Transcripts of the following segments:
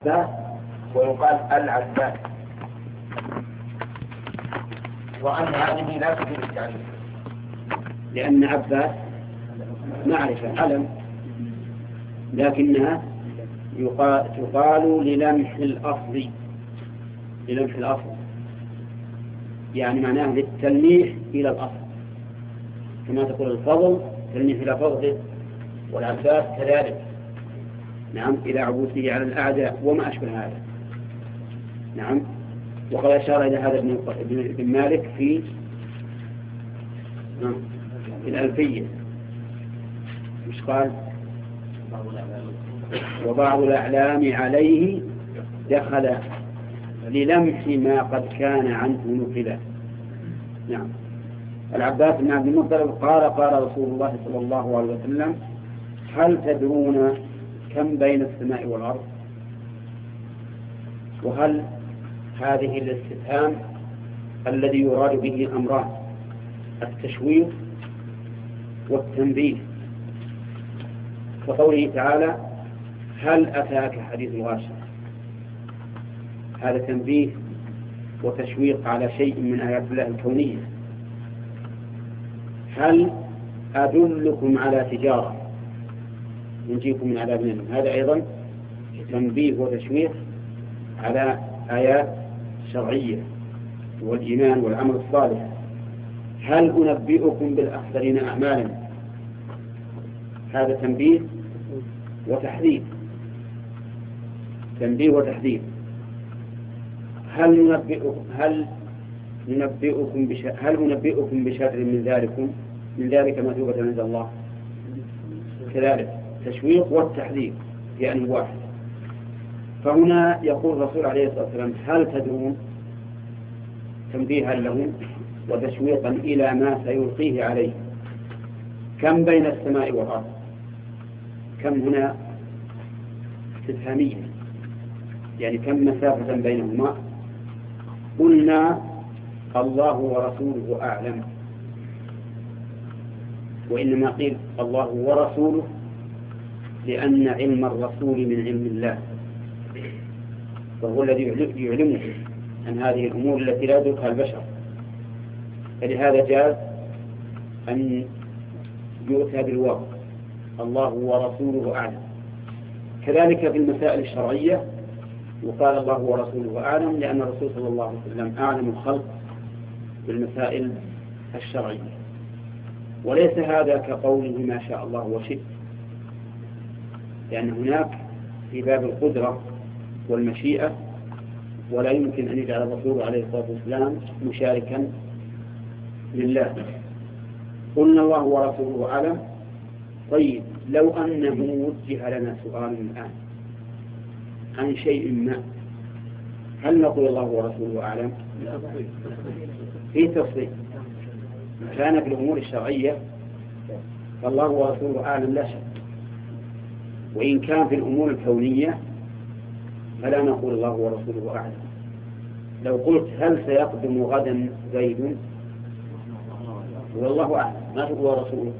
ويقال العباس، وأن هذه لا تفيد التعريف لأن عباس معرفة علم، لكنها تقال للمح الأصل، يعني معناه للتلميح إلى الأصل، كما تقول الفضل تلميح إلى فضله، والعباس كذلك، نعم، إلى عبوسه على الأعداء وما أشبه هذا. نعم، وقد أشار إلى هذا ابن مالك في الألفية، مش قال؟ وبعض الأعلام عليه دخل للمح ما قد كان عنه نقلا. نعم. العباس بن عبد المطلب قال رسول الله صلى الله عليه وسلم: هل تدرون كم بين السماء والأرض؟ وهل هذه الاستفهام الذي يراد به أمران: التشويق والتنبيه، كقوله تعالى: هل أتاك حديث الغاشية؟ هذا تنبيه وتشويق على شيء من آيات الله الكونية. هل أدلكم على تجارة ينجيكم من عذاب أليم؟ هذا أيضا تنبيه وتشويق على آيات شرعية والإيمان والعمل الصالح. هل أنبئكم بالأخسرين أعمالا؟ هذا تنبيه وتحذير، هل ننبئكم بشر من ذلك مثوبة عند الله؟ كذلك تشويق والتحذير في آن واحد. فهنا يقول الرسول عليه الصلاة والسلام: هل تدرون؟ تنبيها لهم وتشويقا إلى ما سيلقيه عليه. كم بين السماء والأرض؟ كم هنا استفهامية، يعني كم مسافة بينهما؟ قلنا الله ورسوله أعلم، وإنما قيل الله ورسوله لأن علم الرسول من علم الله، وهو الذي يعلمه عن هذه الأمور التي لا يدركها البشر، فلهذا جاز أن يؤتى بالواو: الله ورسوله أعلم. كذلك في المسائل الشرعية وقال الله ورسوله أعلم، لأن الرسول صلى الله عليه وسلم أعلم الخلق بالمسائل الشرعية. وليس هذا كقوله ما شاء الله وشئت، لأن هناك في باب القدرة والمشيئة، ولا يمكن أن يجعل الرسول عليه الصلاة والسلام مشاركا لله. قلنا الله ورسوله أعلم. طيب، لو أنه وجه لنا سؤال الآن عن شيء ما، هل نقول الله ورسوله أعلم؟ في تفصيل. كان في الأمور الشرعية فالله ورسوله أعلم لا شك، وإن كان في الأمور الكونية فلا نقول الله ورسوله أعلم. لو قلت هل سيقدم غدا زيد؟ والله أعلم، ما تقول ورسوله.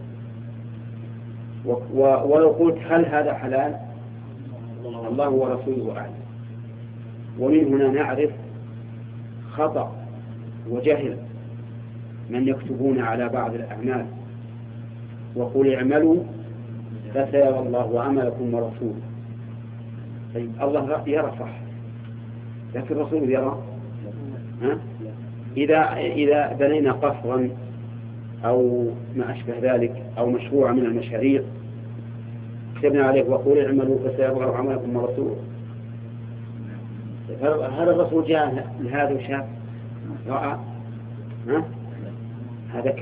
ولو قلت هل هذا حلال؟ الله ورسوله أعلم. ومن هنا نعرف خطأ وجهل من يكتبون على بعض الأعمال: وقل اعملوا فسيرى الله عملكم ورسوله. طيب، الله يرى صح، لكن الرسول يرى. إذا بنينا قصرا أو ما أشبه ذلك أو مشروع من المشاريع كتبنا عليه وقل اعملوا فسيرى الله عملكم ورسوله، هل الرسول جاء لهذا وشاف رأى؟ هذا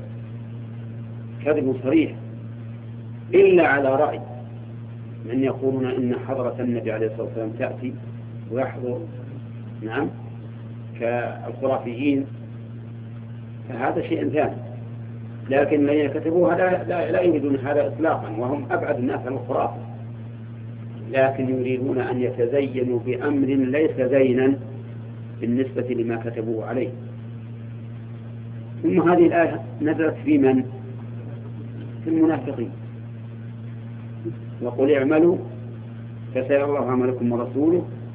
كذب صريح، إلا على رأي من يقولون إن حضرة النبي عليه الصلاة والسلام تأتي ويحضر، نعم، كالخرافيين، فهذا شيء ثاني. لكن الذين كتبوها لا يريدون هذا إطلاقا، وهم أبعد الناس عن الخرافة، لكن يريدون أن يتزينوا بأمر ليس زينا بالنسبة لما كتبوه عليه. ثم هذه الآية نزلت في من؟ في المنافقين: وقل اعملوا فسيرى الله عملكم ورسوله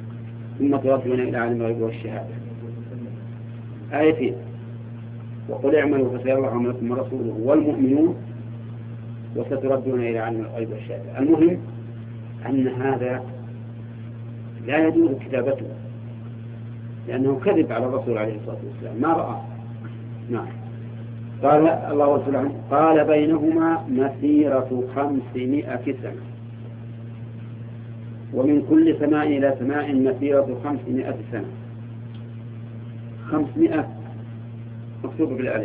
ثم تردون إلى عالم الغيب والشهادة. آيتين: وقل اعملوا فسيرى الله عملكم ورسوله والمؤمنون وستردون إلى عالم الغيب والشهادة. المهم أن هذا لا يجوز كتابته، لأنه كذب على الرسول عليه الصلاة والسلام، ما رأى. نعم. قال الله ورسوله قال بينهما مسيرة 500 سنة، ومن كل سماء إلى سماء مسيرة 500 سنة. 500 مكتوبة بالألف،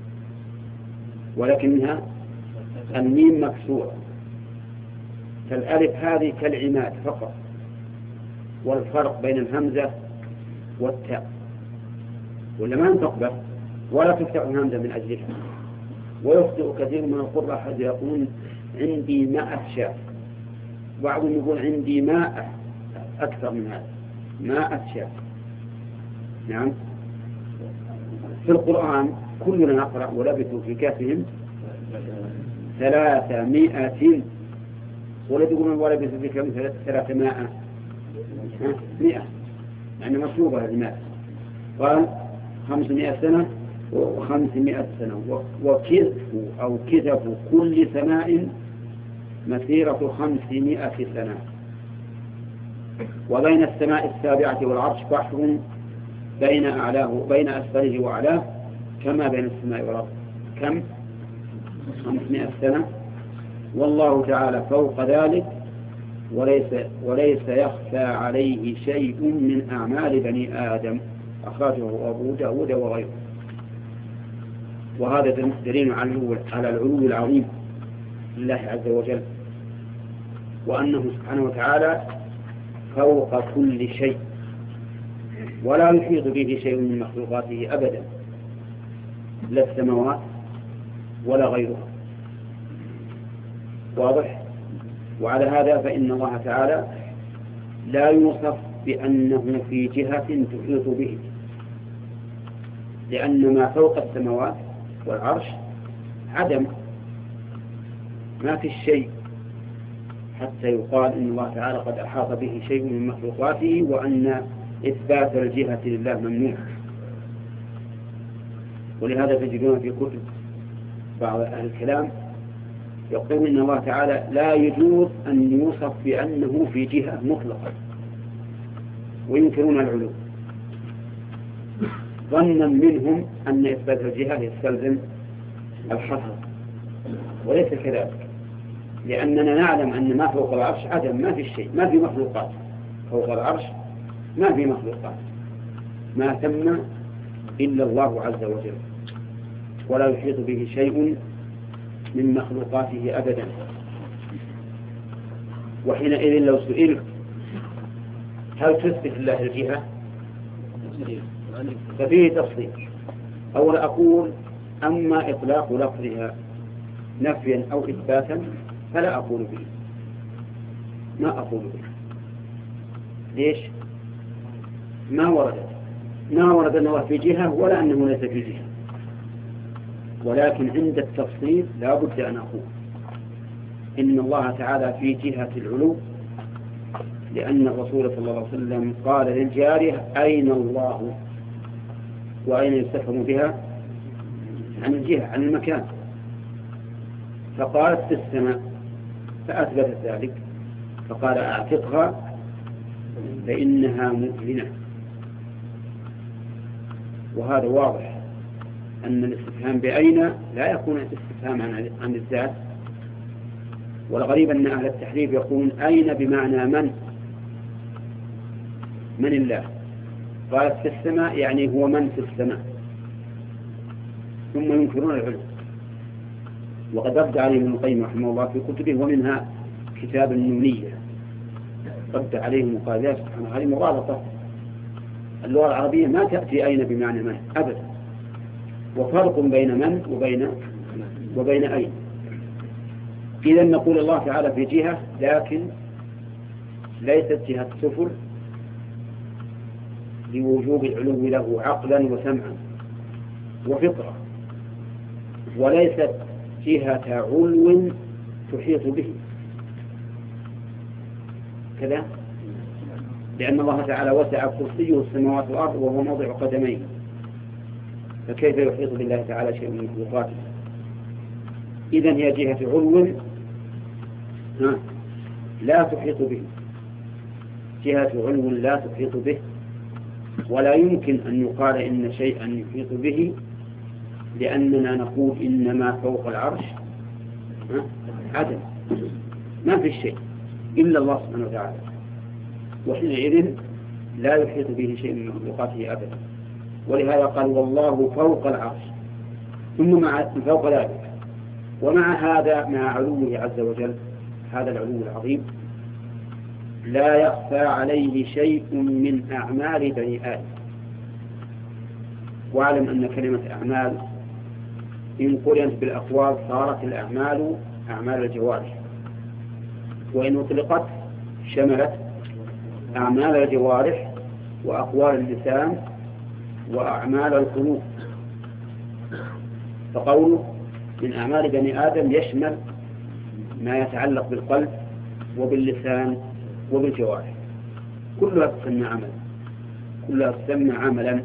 ولكنها الميم مكسورة، فالألف هذه كالعماد فقط، والفرق بين الهمزة والتاء، ولا ما تقبل ولا تفتح الهمزة من أجلها. ويخطئ كثير من القراء حد يقول عندي 100 شاة، بعضهم يقول عندي 100 أكثر من هذا، 100 شاة. نعم. في القرآن كلنا نقرأ ولبثوا في كهفهم 300، ولا تقولون ولبثوا في كهفهم 300، 100 يعني مطلوبة الماء. قال 500 سنة و500 سنة، وكثفوا أو كثفوا كل سماء مسيرة 500 سنة. وبين السماء السابعة والعرش بحر بين أسفله وأعلاه كما بين السماء والأرض. كم؟ 500 سنة. والله تعالى فوق ذلك وليس يخفى عليه شيء من أعمال بني آدم. أخرجه أبو داود وغيره. وهذا دليل على العلو العظيم لله عز وجل، وأنه سبحانه وتعالى فوق كل شيء، ولا يحيط به شيء من مخلوقاته أبدا، لا السماوات ولا غيرها. واضح؟ وعلى هذا فإن الله تعالى لا يوصف بأنه في جهة تحيط به، لأن ما فوق السماوات والعرش عدم، ما في الشيء حتى يقال إن الله تعالى قد أحاط به شيء من مخلوقاته، وأن إثبات الجهة لله ممنوع. ولهذا تجدون في كتب بعض أهل الكلام يقول إن الله تعالى لا يجوز أن يوصف بأنه في جهة مطلقة، وينكرون العلو ظنا منهم أن إثبات الجهة يستلزم الحصر، وليس كذلك، لأننا نعلم أن ما فوق العرش عدم، ما في الشيء، ما في مخلوقات فوق العرش، ما في مخلوقات، ما ثم إلا الله عز وجل، ولا يحيط به شيء من مخلوقاته أبدا. وحينئذ لو سئلت هل تثبت الله الجهة ففيه تفصيل. أول أقول أما إطلاق لفظها نفيا أو إثباتا فلا أقول به، ما أقول به. ليش؟ ما ورد أنه في جهة ولا أنه ليس في جهة، ولكن عند التفصيل لا بد أن أقول إن الله تعالى في جهة العلو، لأن الرسول صلى الله عليه وسلم قال للجارية أين الله؟ وأين يستفهم بها؟ عن الجهة، عن المكان، فقالت في السماء، فأثبتت ذلك، فقال أعتقها فإنها مؤمنة. وهذا واضح أن الاستفهام بأين لا يكون استفهام عن الذات. والغريب أن أهل التحريف يقولون أين بمعنى من الله؟ قالت في السماء يعني هو من في السماء، ثم ينكرون العلم. وقد رد عليهم ابن القيم رحمه الله في كتبه، ومنها كتاب النونية، رد عليهم وقال يا سبحان الله هذه مغالطة، اللغة العربية ما تأتي أين بمعنى من أبدا، وفرق بين من وبين أين. إذا نقول الله تعالى في جهة، لكن ليست جهة سفل لوجوب العلو له عقلا وسمعا وفطرة، وليست جهة علو تحيط به كذا، لأن الله تعالى وسع كرسيه السماوات والأرض وهو موضع قدميه، فكيف يحيط بالله تعالى شيء من مخلوقاته؟ إذن هي جهة علو لا تحيط به، جهة علو لا تحيط به، ولا يمكن أن يقال إن شيئا يحيط به، لأننا نقول إنما فوق العرش عدم، ما في شيء إلا الله سبحانه وتعالى، وحينئذ لا يحيط به شيء من مخلوقاته أبدا. ولهذا قال والله فوق العرش، ثم مع فوق ذلك ومع هذا مع علوه عز وجل هذا العلو العظيم لا يخفى عليه شيء من أعمال بني آدم. واعلم أن كلمة أعمال إن قرنت بالأقوال صارت الأعمال أعمال الجوارح، وإن أطلقت شملت أعمال الجوارح وأقوال اللسان وأعمال القلوب. فقوله من أعمال بني آدم يشمل ما يتعلق بالقلب وباللسان وبالجوارح، كلها تسمى عملا، كلها تسمى عملا.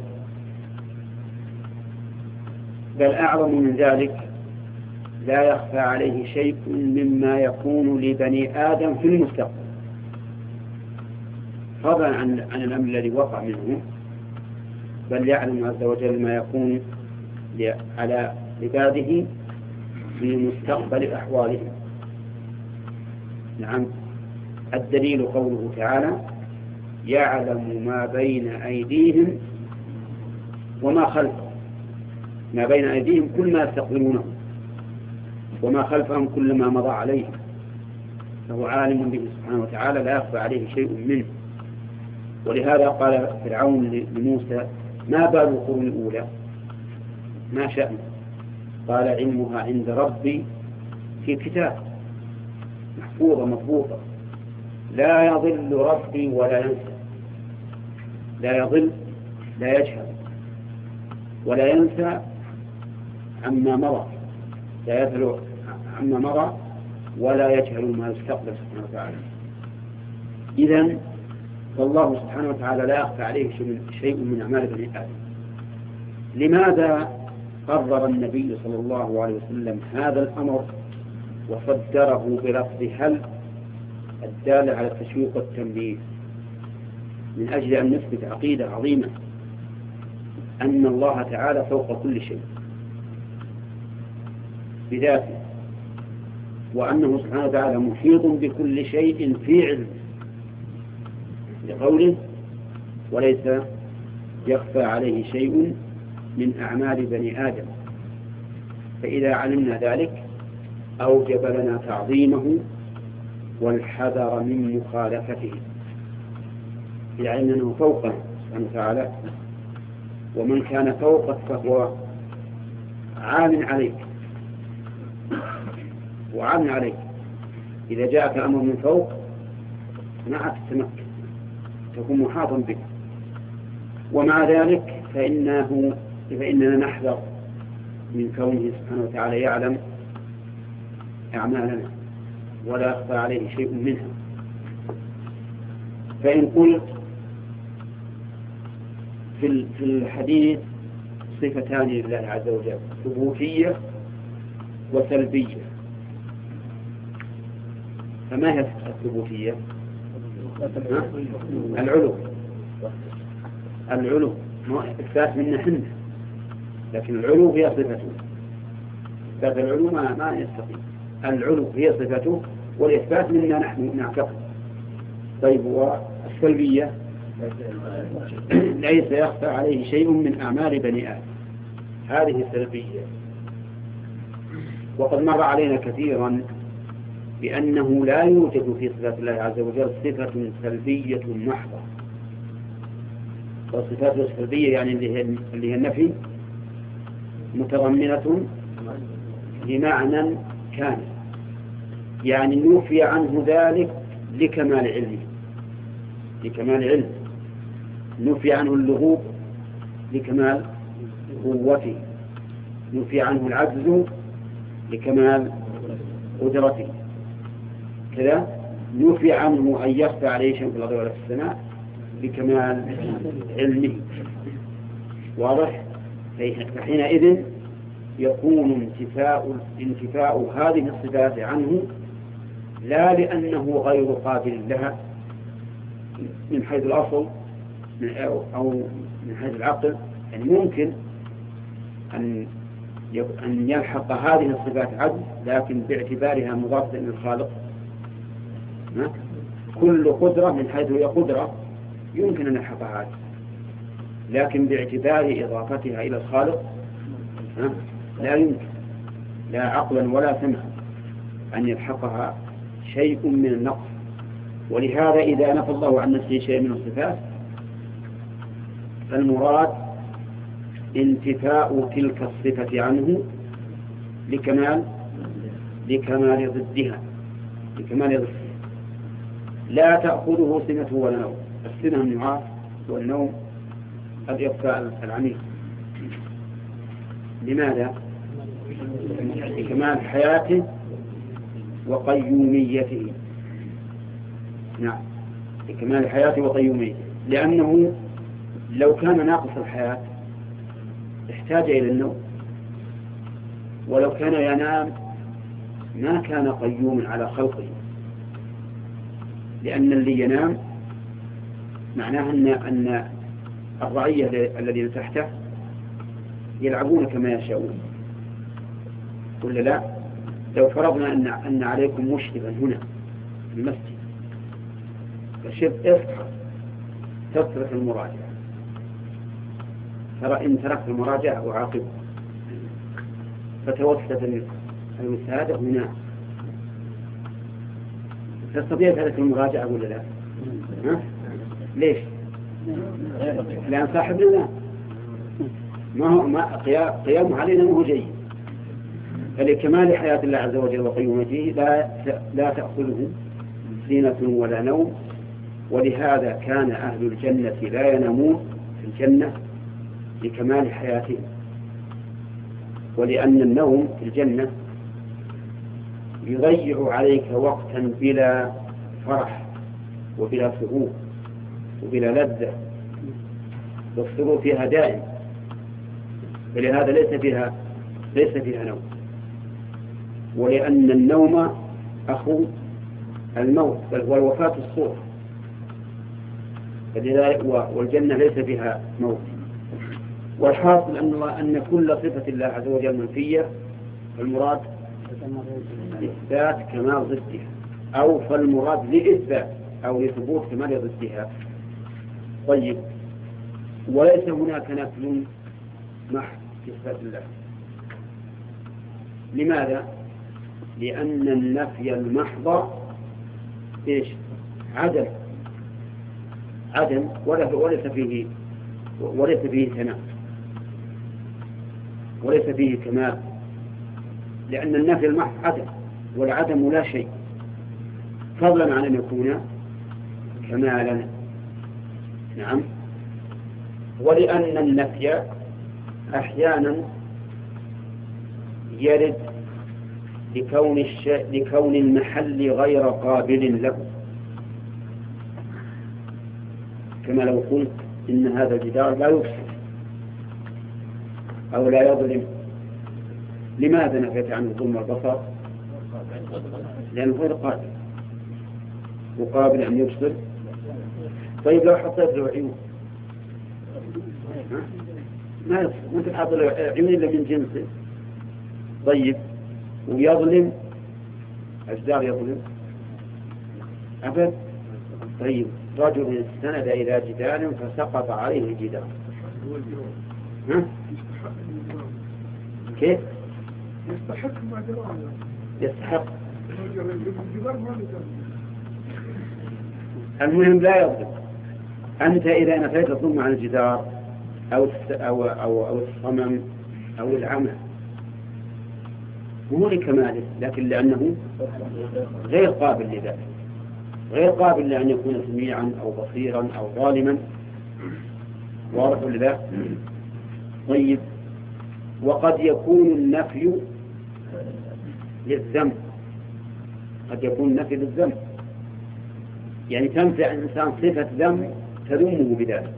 بل أعظم من ذلك لا يخفى عليه شيء مما يكون لبني آدم في المستقبل، فضلا عن الأمر الذي وقع منه، بل يعلم عز وجل ما يكون على عباده في مستقبل أحوالهم. نعم، الدليل قوله تعالى يعلم ما بين أيديهم وما خلفهم، ما بين أيديهم كل ما يستقبلونه، وما خلفهم كل ما مضى عليهم، فهو عالم به سبحانه وتعالى لا يخفى عليه شيء منه. ولهذا قال فرعون لموسى ما بال القرون الأولى، ما شأنه؟ قال علمها عند ربي في كتاب محفوظة مضبوطة لا يضل ربي ولا ينسى، لا يضل لا يجهل ولا ينسى عما مضى، لا يذهل عما مضى ولا يجهل ما يستقبل سبحانه وتعالى. إذن فالله سبحانه وتعالى لا يخفى عليه شيء من أعمال بني آدم. لماذا قرر النبي صلى الله عليه وسلم هذا الأمر وصدره بلفظ هل الدالة على التشويق والتنبيه؟ من أجل أن نثبت عقيدة عظيمة أن الله تعالى فوق كل شيء بذاته، وأنه سبحانه وتعالى محيط بكل شيء في علم، لقوله وليس يخفى عليه شيء من أعمال بني آدم. فإذا علمنا ذلك أوجب لنا تعظيمه والحذر من مخالفته، إذا علمنا أنه فوقه سبحانه وتعالى، ومن كان فوقك فهو عال عليك وعال عليك. إذا جاءك أمر من فوق ما عاد تتمكن، تكون محاطا بك. ومع ذلك فإننا نحذر من كونه سبحانه وتعالى يعلم أعمالنا ولا يخفى عليه شيء منها. فإن قلت في الحديث صفتان لله عز وجل، ثبوتية وسلبية، فما هي الثبوتية؟ العلو إثبات منا حنا، لكن العلو هي صفته، إثبات العلو ما يستقيم. العلو هي صفته والإثبات منا نحن نعتقد. طيب والسلبية ليس يخفى عليه شيء من أعمال بني آدم، هذه سلبية. وقد مر علينا كثيرا بأنه لا يوجد في صفات الله عز وجل صفة سلبية محضة. والصفات السلبية يعني اللي هي النفي متضمنة لمعنى كامل، يعني نفي عنه ذلك لكمال علمه، لكمال علم، نفي عنه اللغوب لكمال قوته، نفي عنه العجز لكمال قدرته، كذا نفي عنه أن يخفى عليه شيء في الأرض ولا في السماء لكمال علمه. واضح؟ فحينئذ يكون انتفاء هذه الصفات عنه لا لأنه غير قابل لها من حيث الأصل أو من حيث العقل، يعني ممكن أن يلحق هذه الصفات عجز، لكن باعتبارها مضافة للخالق كل قدرة من حيث هي قدرة يمكن أن يلحقها عجز، لكن باعتبار إضافتها إلى الخالق لا يمكن لا عقلا ولا سمعا أن يلحقها شيء من النقص. ولهذا إذا نفى الله عن نفسه شيء من الصفات فالمراد انتفاء تلك الصفة عنه لكمال ضدها لا تأخذه سنة ولا نوم. السنة النعاس والنوم الإغفاء العميق. لماذا؟ لكمال حياته وقيوميته. نعم، لكمال حياته وقيوميته، لأنه لو كان ناقص الحياة احتاج إلى النوم، ولو كان ينام ما كان قيوما على خلقه، لأن اللي ينام معناه أن الرعية الذين تحته يلعبون كما يشاءون. ولا لا؟ لو فرضنا أن عليكم مشرفا هنا في المسجد فشف اصحى تترك المراجعة، ترى إن تركت المراجعة أعاقبه، فتوسط الوسادة هنا تستطيع ترك المراجعة ولا لا؟ ليش؟ لأن صاحبنا ما قيامه علينا ما هو جيد. فلكمال حياة الله عز وجل وقيومته لا تأخذه سنة ولا نوم. ولهذا كان أهل الجنة لا ينامون في الجنة لكمال حياتهم، ولأن النوم في الجنة يضيع عليك وقتا بلا فرح وبلا سرور وبلا لذة، والسرور فيها دائم، فلهذا ليس فيها نوم. ولأن النوم أخو الموت، بل والوفاة الصور، والجنة ليس فيها موت. والحاصل أن كل صفة الله عز وجل منفية، فالمراد إثبات كمال ضدها، أو فالمراد لإثبات أو لثبوت كمال ضدها. طيب، وليس هناك نفي محض في صفات الله. لماذا؟ لأن النفي المحض إيش؟ عدم وليس فيه ثناء وليس فيه كمال، لأن النفي المحض عدم، والعدم لا شيء، فضلا عن أن يكون كمالا. نعم. ولأن النفي أحيانا يرد لكون المحل غير قابل له، كما لو قلت إن هذا الجدار لا يبصر أو لا يظلم. لماذا نفيت عنه ظلم البصر؟ لأنه غير قابل، وقابل أن يبصر. طيب لو حطيت له عيون ما يبصر، وانت تحط له عيون إلا من جنسه. طيب، ويظلم أجدار يظلم أبد. طيب، رجل استند إلى جدار فسقط عليه الجدار، كيف؟ يستحق. المهم لا يظلم. أنت إذا نفيت الظلم عن الجدار أو الصمم أو العمى مو لكماله، لكن لأنه غير قابل لذلك، غير قابل لأن يكون سميعا أو بصيرا أو ظالما. واضح لذلك. طيب، وقد يكون النفي للذنب، قد يكون النفي للذنب، يعني تنفع الإنسان صفة ذنب تذمه بذلك؟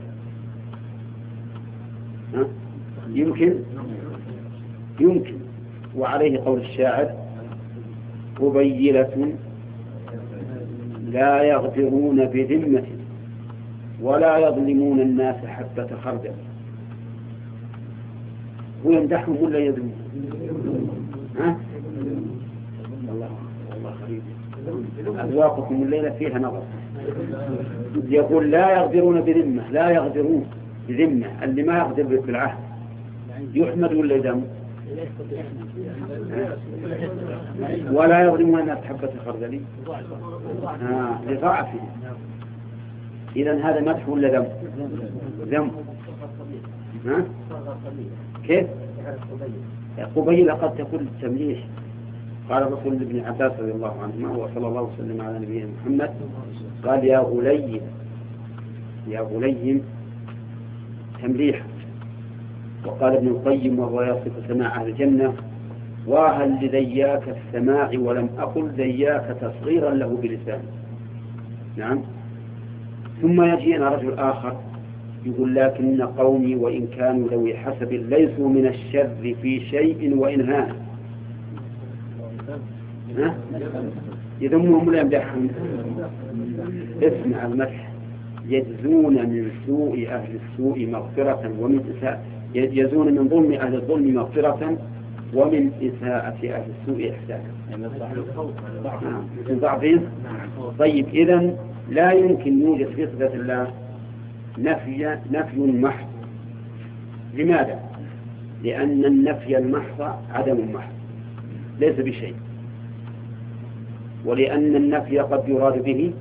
يمكن. وعليه قول الشاعر: قبيلة لا يغدرون بذمة ولا يظلمون الناس حبة خردل. هو يمدحهم ولا يذمهم؟ الله خريب، أذواقكم الليلة فيها نظر. يقول لا يغدرون بذمة، لا يغدرون بذمة، اللي ما يغدر بالعهد يحمد ولا يذم؟ ولا يظلمون الناس حبة خردل لضعفه. إذن هذا مدح ولا ذم؟ ذم. كيف؟ قبيلة قد تكون التمليح. قال الرسول ابن عباس رضي الله عنهما وصلى الله وسلم على نبينا محمد قال: يا غليم تمليح. وقال ابن القيم وهو يصف سماع أهل الجنة: وهل لذياك السماع ولم أقل ذياك تصغيرا له بلسان. نعم. ثم يجينا رجل آخر يقول: لكن قومي وإن كانوا ذوي حسب ليسوا من الشر في شيء وإن هان. يذمهم ولا يمدحهم؟ اسمع المدح: يجزون من سوء أهل السوء مغفرة ومن إساءة، يجزون من ظلم أهل الظلم مغفرة ومن إساءة أهل السوء إحسانا. من ضعفهم. طيب، إذن لا يمكن يوجد في صفة الله نفي محض. لماذا؟ لأن النفي المحض عدم محض ليس بشيء، ولأن النفي قد يراد به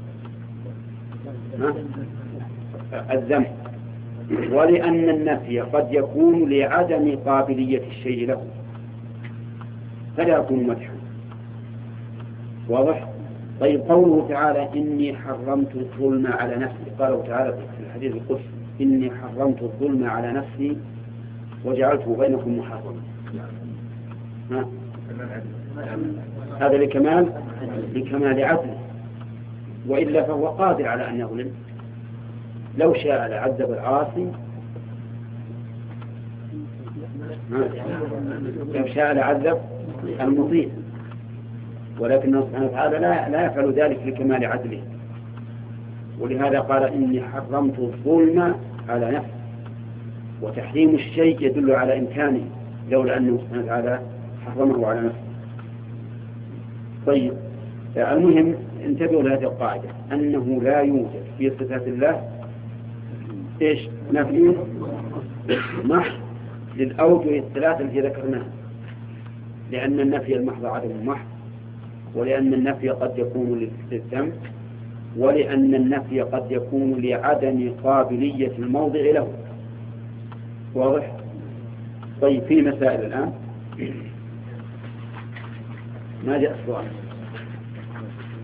الذم، ولأن النفي قد يكون لعدم قابلية الشيء له فلا يكون مدحا. واضح؟ طيب، قوله تعالى: إني حرمت الظلم على نفسي. قاله تعالى في الحديث القدسي: إني حرمت الظلم على نفسي وجعلته بينكم محرما. هذا لكمال عدله، وإلا فهو قادر على أن يظلم. لو شاء لعذب العاصي، لو شاء لعذب المطيع، ولكن سبحانه وتعالى لا يفعل ذلك لكمال عدله. ولهذا قال: إني حرمت الظلم على نفسي. وتحريم الشيء يدل على إمكانه لولا أنه سبحانه وتعالى حرمه على نفسه. طيب، المهم انتبهوا لهذه القاعدة: أنه لا يوجد في صفات الله نفي محض للأوجه الثلاثة التي ذكرناها، لأن النفي المحض عدم محض، ولأن النفي قد يكون للذم، ولأن النفي قد يكون لعدم قابلية الموضع له. واضح؟ طيب، في مسائل الآن ما جاء السؤال.